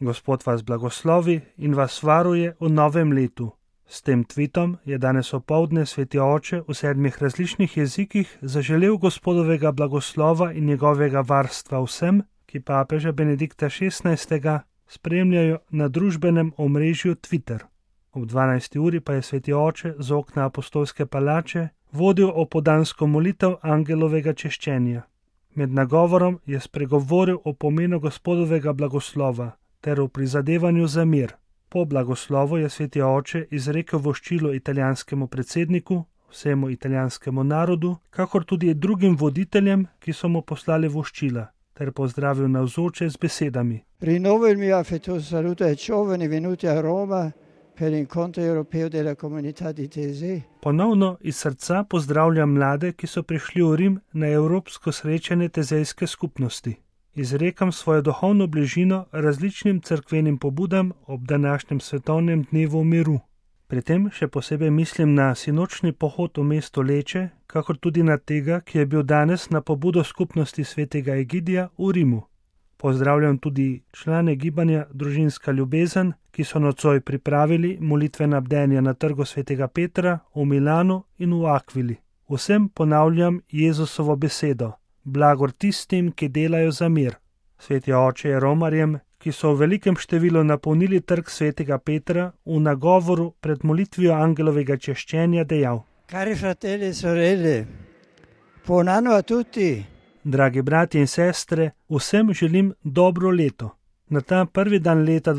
Gospod vas blagoslovi in vas varuje v novem letu. S tem tvitom je danes opoldne sveti oče v 7 različnih jezikih zaželel Gospodovega blagoslova in njegovega varstva vsem, ki papeža Benedikta XVI. Spremljajo na družbenem omrežju Twitter. Ob 12. uri pa je sveti oče z okna apostolske palače vodil opoldansko molitev angelovega češčenja. Med nagovorom je spregovoril o pomenu Gospodovega blagoslova ter o prizadevanju za mir. Po blagoslovu je sveti oče izrekel voščilo italijanskemu predsedniku, vsemu italijanskemu narodu, kakor tudi drugim voditeljem, ki so mu poslali voščila, ter pozdravil navzoče z besedami. Rinnovo il mio affettuoso saluto ai giovani venuti a Roma per l'incontro europeo della comunità di Taizé. Ponovno iz srca pozdravljam mlade, ki so prišli v Rim na evropsko srečanje tezejske skupnosti. Izrekam svojo duhovno bližino različnim cerkvenim pobudam ob današnjem svetovnem dnevu miru. Pri tem še posebej mislim na sinočni pohod v mesto Leče, kakor tudi na tega, ki je bil danes na pobudo skupnosti svetega Egidija v Rimu. Pozdravljam tudi člane gibanja Družinska ljubezen, ki so nocoj pripravili molitvena bdenja na trgu svetega Petra v Milanu in v Akvili. Vsem ponavljam Jezusovo besedo: blagor tistim, ki delajo za mir. Sveti oče je Romarjem, ki so v velikem številu napolnili trg svetega Petra, v nagovoru pred molitvijo angelovega češčenja dejal: Cari fratelli e sorelle, buon anno a tutti. Dragi bratje in sestre, vsem želim dobro leto. Na ta prvi dan leta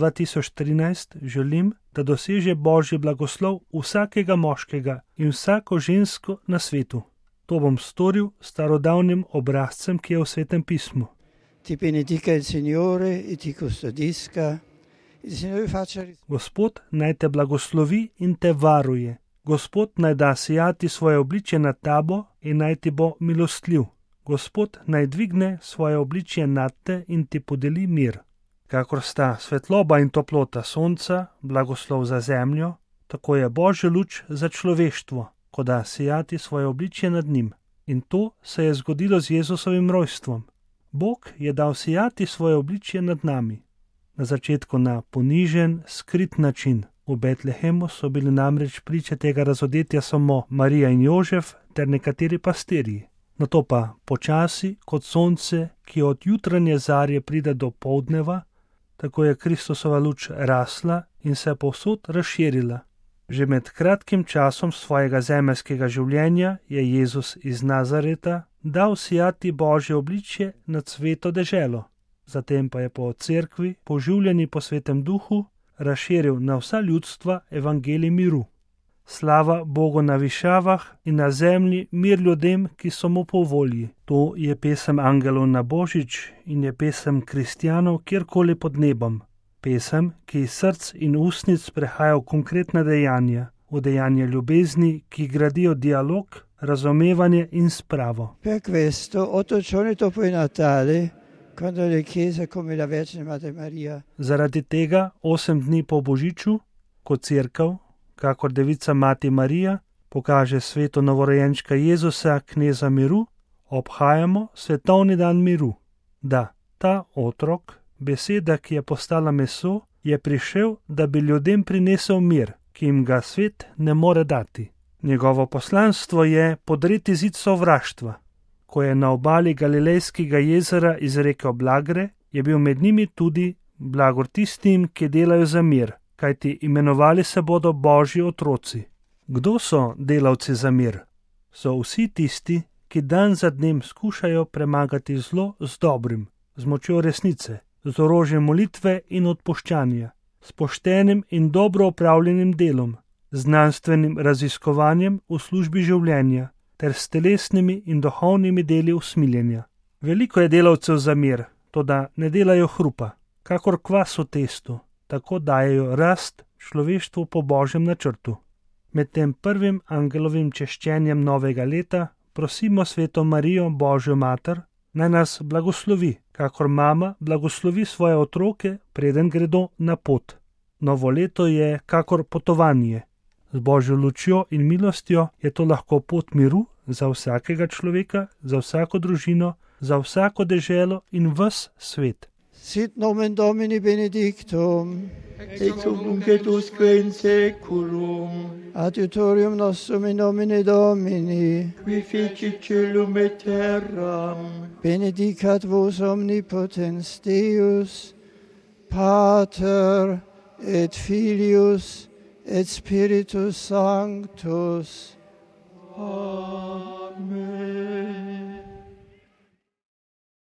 2013 želim, da doseže Božji blagoslov vsakega moškega in vsako žensko na svetu. To bom storil s starodavnim obrazcem, ki je v Svetem pismu. Ti benedica il Signore e ti custodisca. Il Signore faccia... Gospod naj te blagoslovi in te varuje. Gospod naj da sijati svoje obličje nad tabo in naj ti bo milostljiv. Gospod naj dvigne svoje obličje nad te in ti podeli mir. Kakor sta svetloba in toplota sonca, blagoslov za zemljo, tako je Božja luč za človeštvo, ko da sijati svoje obličje nad njim. In to se je zgodilo z Jezusovim rojstvom. Bog je dal sijati svoje obličje nad nami. Na začetku na ponižen, skrit način. V Betlehemu so bili namreč priče tega razodetja samo Marija in Jožef ter nekateri pastirji. Nato pa počasi, kot sonce, ki od jutranje zarje pride do poldneva, tako je Kristusova luč rasla in se povsod razširila. Že med kratkim časom svojega zemeljskega življenja je Jezus iz Nazareta dal sijati Božje obličje nad sveto deželo. Zatem pa je po cerkvi, poživljeni po Svetem Duhu, razširil na vsa ljudstva evangelij miru. Slava Bogu na višavah in na zemlji mir ljudem, ki so mu po volji. To je pesem angelov na Božič in je pesem kristjanov kjerkoli pod nebom. Pesem, ki iz src in ustnic prehaja v konkretna dejanja, v dejanja ljubezni, ki gradijo dialog, razumevanje in spravo. Per questo, 8 giorni dopo il Natale, quando le chiese come la Vergine Madre Maria. Zaradi tega 8 dni po Božiču, ko cerkev, kakor devica Mati Marija, pokaže svetu novorojenčka Jezusa, kneza miru, obhajamo svetovni dan miru. Da, ta otrok, beseda, ki je postala meso, je prišel, da bi ljudem prinesel mir, ki jim ga svet ne more dati. Njegovo poslanstvo je podreti zid sovraštva. Ko je na obali Galilejskega jezera izrekel blagre, je bil med njimi tudi blagor tistim, ki delajo za mir, kajti imenovali se bodo Božji otroci. Kdo so delavci za mir? So vsi tisti, ki dan za dnem skušajo premagati zlo z dobrim, z močjo resnice, z orožjem molitve in odpuščanja, s poštenim in dobro opravljenim delom, znanstvenim raziskovanjem v službi življenja ter s telesnimi in duhovnimi deli usmiljenja. Veliko je delavcev za mir, toda ne delajo hrupa, kakor kvas v testu, tako dajejo rast človeštvu po Božjem načrtu. Med tem prvim angelovim češčenjem novega leta prosimo sveto Marijo, Božjo mater, naj nas blagoslovi, kakor mama blagoslovi svoje otroke, preden gredo na pot. Novo leto je kakor potovanje. Z Božjo lučjo in milostjo je to lahko pot miru za vsakega človeka, za vsako družino, za vsako deželo in ves svet. Sit nomen Domini benedictum. Ex hoc nunc et usque in saeculum. Adiutorium nostrum in nomine Domini. Qui fecit caelum et terram. Benedicat vos omnipotens Deus, Pater et Filius et Spiritus Sanctus. Amen.